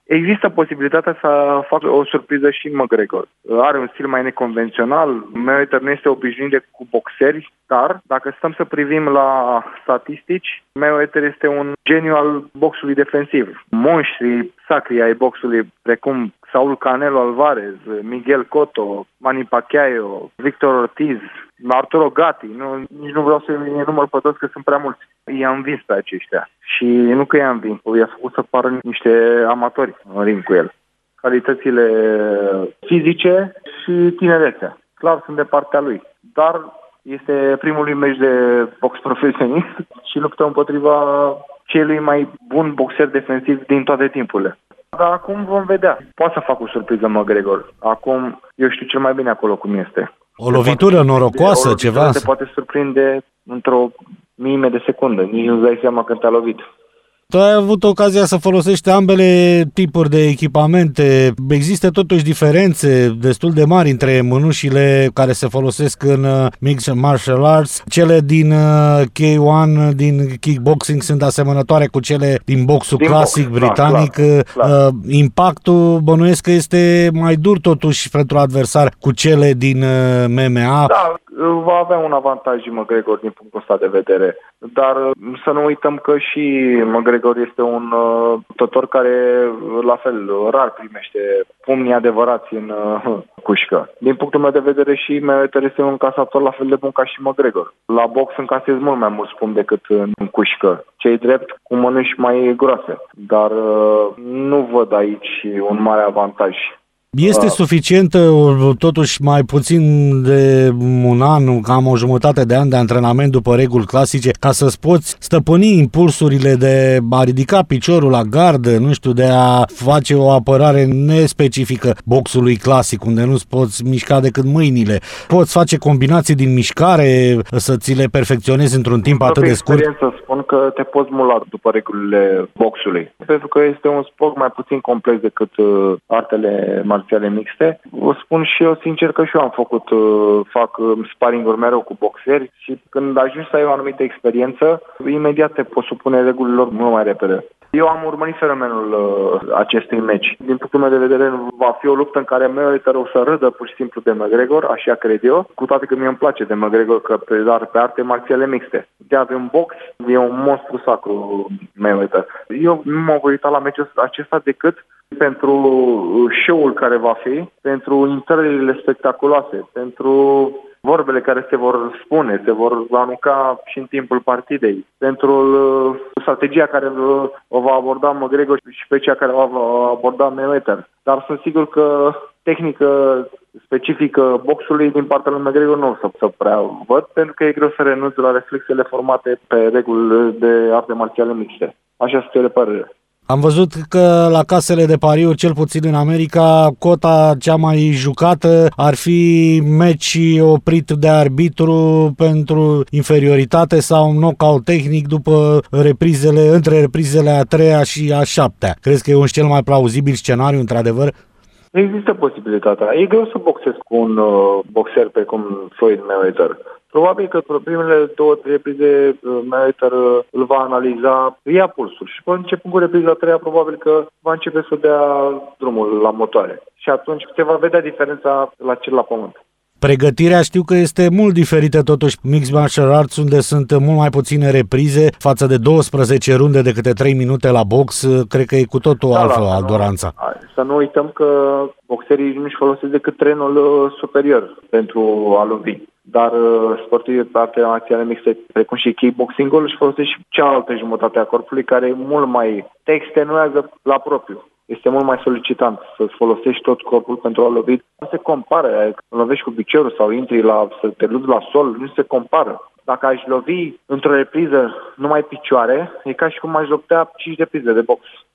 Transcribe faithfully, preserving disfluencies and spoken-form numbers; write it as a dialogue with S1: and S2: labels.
S1: Există posibilitatea să facă o surpriză și McGregor. Are un stil mai neconvențional, Mayweather nu este obișnuit cu boxeri, dar dacă stăm să privim la statistici, Mayweather este un geniu al boxului defensiv. Monștrii sacri ai boxului, precum Saul Canelo Alvarez, Miguel Cotto, Manny Pacquiao, Victor Ortiz, Arturo Gatti, nu, nici nu vreau să-i număr pe toți că sunt prea mulți. I-am învins pe aceștia și nu că i-am învins, i-a făcut să pară niște amatori în ring cu el. Calitățile fizice și tinerețea, clar sunt de partea lui, dar este primul lui meci de box profesionist și luptă împotriva celui mai bun boxer defensiv din toate timpurile. Dar acum vom vedea. Poate să fac o surpriză McGregor. Acum eu știu cel mai bine acolo cum este.
S2: O lovitură norocoasă,
S1: o
S2: ceva?
S1: lovitură te poate surprinde într-o miime de secundă. Nici nu-ți dai seama când te-a lovit.
S2: Tu ai avut ocazia să folosești ambele tipuri de echipamente. Există totuși diferențe destul de mari între mânușile care se folosesc în Mixed Martial Arts. Cele din K unu, din kickboxing, sunt asemănătoare cu cele din boxul din clasic box, britanic. Clar, clar. Impactul bănuiesc că este mai dur totuși pentru adversar cu cele din M M A.
S1: Da, va avea un avantaj McGregor din punctul ăsta de vedere. Dar să nu uităm că și McGregor este un uh, luptător care la fel rar primește pumnii adevărați în uh, cușcă. Din punctul meu de vedere și Mayweather este un încasator la fel de bun ca și McGregor. La box încasezi mult mai mulți pumni decât în cușcă. Cei drept cu mănuși mai groase. Dar uh, nu văd aici un mare avantaj.
S2: Este suficientă totuși mai puțin de un an, cam o jumătate de an de antrenament după reguli clasice, ca să-ți poți stăpâni impulsurile de a ridica piciorul la gardă, nu știu, de a face o apărare nespecifică boxului clasic, unde nu-ți poți mișca decât mâinile. Poți face combinații din mișcare, să ți le perfecționezi într-un timp atât de scurt?
S1: Să spun că te poți mula după regulile boxului, pentru că este un sport mai puțin complex decât artele marțiale mixte. O spun și eu sincer că și eu am făcut, fac sparring-uri mereu cu boxeri și când ajungi să ai o anumită experiență, imediat te poți supune regulilor mult mai repede. Eu am urmărit fenomenul uh, acestui meci. Din punctul meu de vedere, va fi o luptă în care Mayweather o să râdă pur și simplu de McGregor, așa cred eu, cu toate că mie îmi place de McGregor, că pe, dar pe arte marțiale mixte. De avea un box, e un monstru sacru Mayweather. Eu nu mă voi uita la meciul acesta decât pentru show-ul care va fi, pentru intrările spectaculoase, pentru vorbele care se vor spune, se vor arunca și în timpul partidei, pentru strategia care o va aborda McGregor și pe cea care o va aborda Mayweather. Dar sunt sigur că tehnică specifică boxului din partea lui McGregor nu o să, să prea văd, pentru că e greu să renunțe la reflexele formate pe reguli de arte marțiale mixte. Așa se pare.
S2: Am văzut că la casele de pariuri, cel puțin în America, cota cea mai jucată ar fi meci oprit de arbitru pentru inferioritate sau un knockout tehnic după reprizele, între reprizele a treia și a șaptea. Crezi că e un cel mai plauzibil scenariu, într-adăvăr?
S1: Există posibilitatea. E greu să boxezi cu un uh, boxer pe cum Floyd Mayweather. Probabil că primele două, trei reprize Mayweather îl va analiza, ia pulsul și începând cu repriza a treia, probabil că va începe să dea drumul la motoare. Și atunci se va vedea diferența la cel la pământ.
S2: Pregătirea știu că este mult diferită totuși Mixed Martial Arts, unde sunt mult mai puține reprize față de douăsprezece runde de câte trei minute la box. Cred că e cu totul da, altfel adoranța.
S1: Să nu uităm că boxerii nu-și folosesc decât trenul superior pentru a lovi. Dar sportivii pe arte marțiale mixte, precum și kickboxing-ul, își folosesc și cealaltă jumătate a corpului, care e mult mai te extenuează la propriu. Este mult mai solicitant să-ți folosești tot corpul pentru a lovi. Nu se compară, lovești cu piciorul sau intri la, să te luți la sol, nu se compară. Dacă aș lovi într-o repriză numai picioare, e ca și cum aș lupta cinci reprize de box.